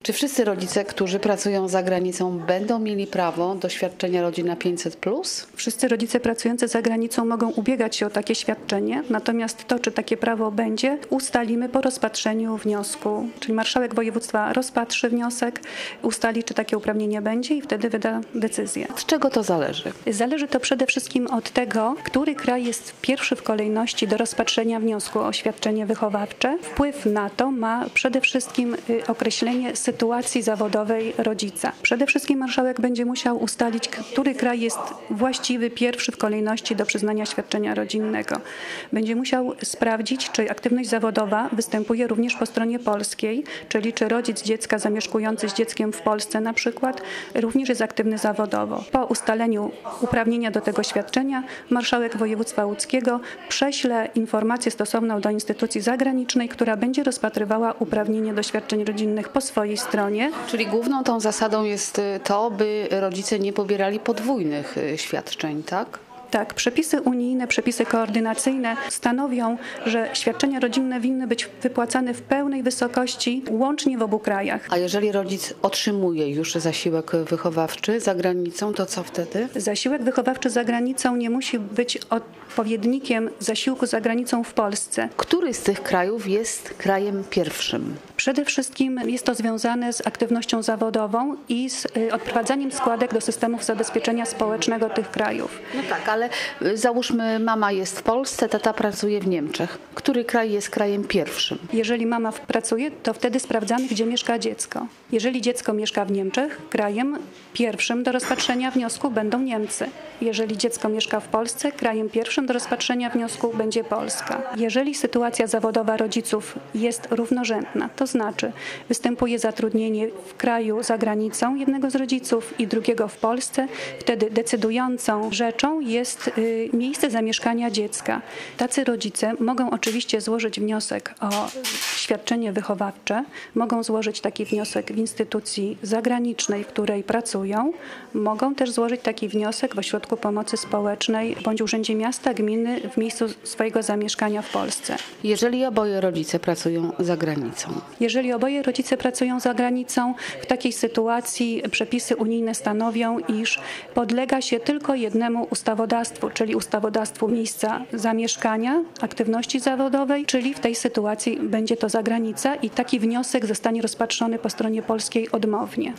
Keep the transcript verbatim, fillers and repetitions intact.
Czy wszyscy rodzice, którzy pracują za granicą, będą mieli prawo do świadczenia Rodzina pięćset plus? Wszyscy rodzice pracujący za granicą mogą ubiegać się o takie świadczenie, natomiast to, czy takie prawo będzie, ustalimy po rozpatrzeniu wniosku. Czyli marszałek województwa rozpatrzy wniosek, ustali, czy takie uprawnienie będzie i wtedy wyda decyzję. Od czego to zależy? Zależy to przede wszystkim od tego, który kraj jest pierwszy w kolejności do rozpatrzenia wniosku o świadczenie wychowawcze. Wpływ na to ma przede wszystkim określenie sytuacji zawodowej rodzica. Przede wszystkim marszałek będzie musiał ustalić, który kraj jest właściwy pierwszy w kolejności do przyznania świadczenia rodzinnego. Będzie musiał sprawdzić, czy aktywność zawodowa występuje również po stronie polskiej, czyli czy rodzic dziecka zamieszkujący z dzieckiem w Polsce na przykład również jest aktywny zawodowo. Po ustaleniu uprawnienia do tego świadczenia marszałek województwa łódzkiego prześle informację stosowną do instytucji zagranicznej, która będzie rozpatrywała uprawnienie do świadczeń rodzinnych po swojej stronie. Czyli główną tą zasadą jest to, by rodzice nie pobierali podwójnych świadczeń, tak? Tak, przepisy unijne, przepisy koordynacyjne stanowią, że świadczenia rodzinne winny być wypłacane w pełnej wysokości łącznie w obu krajach. A jeżeli rodzic otrzymuje już zasiłek wychowawczy za granicą, to co wtedy? Zasiłek wychowawczy za granicą nie musi być odpowiednikiem zasiłku za granicą w Polsce. Który z tych krajów jest krajem pierwszym? Przede wszystkim jest to związane z aktywnością zawodową i z odprowadzaniem składek do systemów zabezpieczenia społecznego tych krajów. No tak, ale załóżmy, mama jest w Polsce, tata pracuje w Niemczech. Który kraj jest krajem pierwszym? Jeżeli mama pracuje, to wtedy sprawdzamy, gdzie mieszka dziecko. Jeżeli dziecko mieszka w Niemczech, krajem pierwszym do rozpatrzenia wniosku będą Niemcy. Jeżeli dziecko mieszka w Polsce, krajem pierwszym do rozpatrzenia wniosku będzie Polska. Jeżeli sytuacja zawodowa rodziców jest równorzędna, to znaczy występuje zatrudnienie w kraju za granicą jednego z rodziców i drugiego w Polsce, wtedy decydującą rzeczą jest y, miejsce zamieszkania dziecka. Tacy rodzice mogą oczywiście złożyć wniosek o świadczenie wychowawcze, mogą złożyć taki wniosek w instytucji zagranicznej, w której pracują, mogą też złożyć taki wniosek w ośrodku pomocy społecznej bądź urzędzie miasta, gminy w miejscu swojego zamieszkania w Polsce. Jeżeli oboje rodzice pracują za granicą? Jeżeli oboje rodzice pracują za granicą, w takiej sytuacji przepisy unijne stanowią, iż podlega się tylko jednemu ustawodawstwu, czyli ustawodawstwu miejsca zamieszkania, aktywności zawodowej, czyli w tej sytuacji będzie to zagranica i taki wniosek zostanie rozpatrzony po stronie polskiej odmownie.